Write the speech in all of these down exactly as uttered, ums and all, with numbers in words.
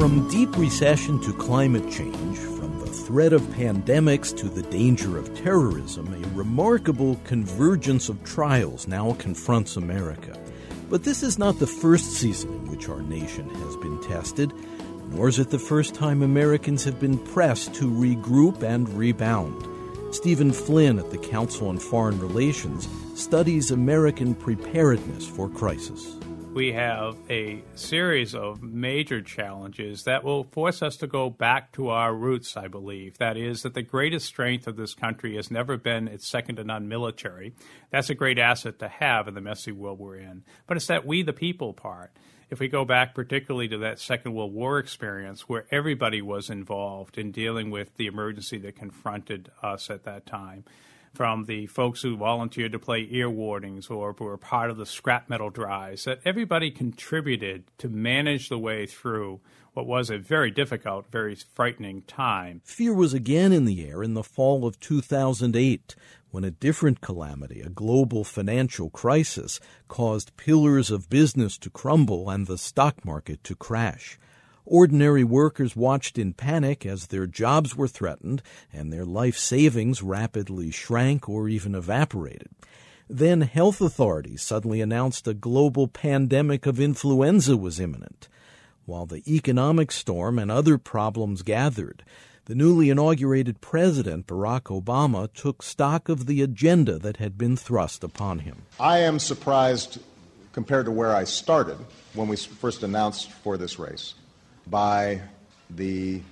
From deep recession to climate change, from the threat of pandemics to the danger of terrorism, a remarkable convergence of trials now confronts America. But this is not the first season in which our nation has been tested, nor is it the first time Americans have been pressed to regroup and rebound. Stephen Flynn at the Council on Foreign Relations studies American preparedness for crisis. We have a series of major challenges that will force us to go back to our roots, I believe. That is, that the greatest strength of this country has never been its second to none military. That's a great asset to have in the messy world we're in. But it's that we the people part. If we go back particularly to that Second World War experience where everybody was involved in dealing with the emergency that confronted us at that time, from the folks who volunteered to play ear wardings or were part of the scrap metal drives, that everybody contributed to manage the way through what was a very difficult, very frightening time. Fear was again in the air in the fall of two thousand eight, when a different calamity, a global financial crisis, caused pillars of business to crumble and the stock market to crash. Ordinary workers watched in panic as their jobs were threatened and their life savings rapidly shrank or even evaporated. Then health authorities suddenly announced a global pandemic of influenza was imminent. While the economic storm and other problems gathered, the newly inaugurated President Barack Obama took stock of the agenda that had been thrust upon him. I am surprised, compared to where I started when we first announced for this race, by the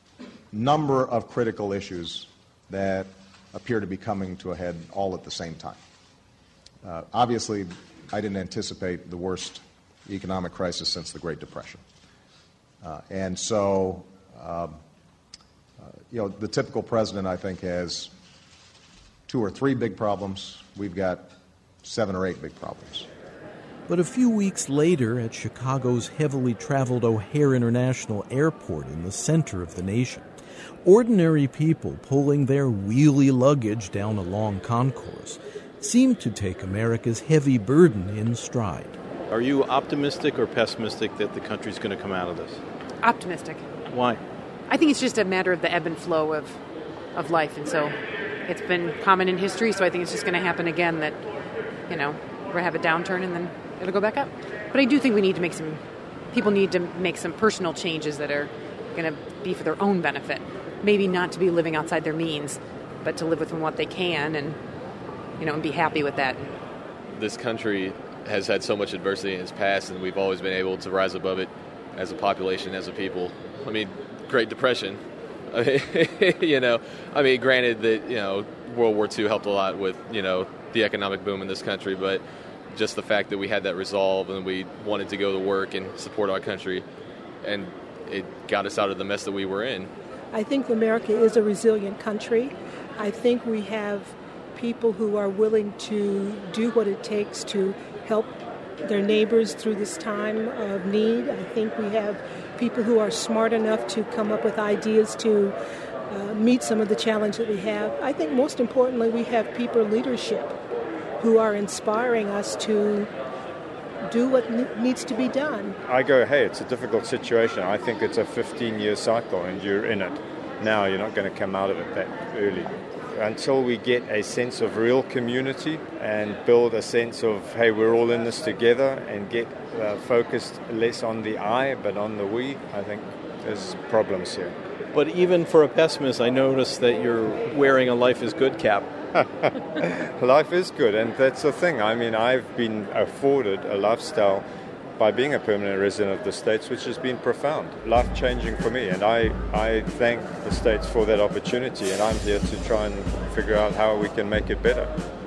number of critical issues that appear to be coming to a head all at the same time. Uh, obviously, I didn't anticipate the worst economic crisis since the Great Depression. Uh, and so, uh, uh, you know, the typical president, I think, has two or three big problems. We've got seven or eight big problems. But a few weeks later, at Chicago's heavily traveled O'Hare International Airport in the center of the nation, ordinary people pulling their wheelie luggage down a long concourse seemed to take America's heavy burden in stride. Are you optimistic or pessimistic that the country's going to come out of this? Optimistic. Why? I think it's just a matter of the ebb and flow of, of life, and so it's been common in history, so I think it's just going to happen again that, you know, we're going to have a downturn and then it'll go back up. But I do think we need to make some, people need to make some personal changes that are going to be for their own benefit. Maybe not to be living outside their means, but to live within what they can and, you know, and be happy with that. This country has had so much adversity in its past, and we've always been able to rise above it as a population, as a people. I mean, Great Depression, I mean, you know, I mean, granted that, you know, World War Two helped a lot with, you know, the economic boom in this country, but just the fact that we had that resolve and we wanted to go to work and support our country, and it got us out of the mess that we were in. I think America is a resilient country. I think we have people who are willing to do what it takes to help their neighbors through this time of need. I think we have people who are smart enough to come up with ideas to uh, meet some of the challenge that we have. I think most importantly, we have people in leadership who are inspiring us to do what ne- needs to be done. I go, hey, it's a difficult situation. I think it's a fifteen-year cycle, and you're in it now. You're not going to come out of it that early. Until we get a sense of real community and build a sense of, hey, we're all in this together, and get uh, focused less on the I, but on the we, I think there's problems here. But even for a pessimist, I noticed that you're wearing a Life is Good cap. Life is good, and that's the thing. I mean, I've been afforded a lifestyle by being a permanent resident of the States, which has been profound, life-changing for me, and I, I thank the States for that opportunity, and I'm here to try and figure out how we can make it better.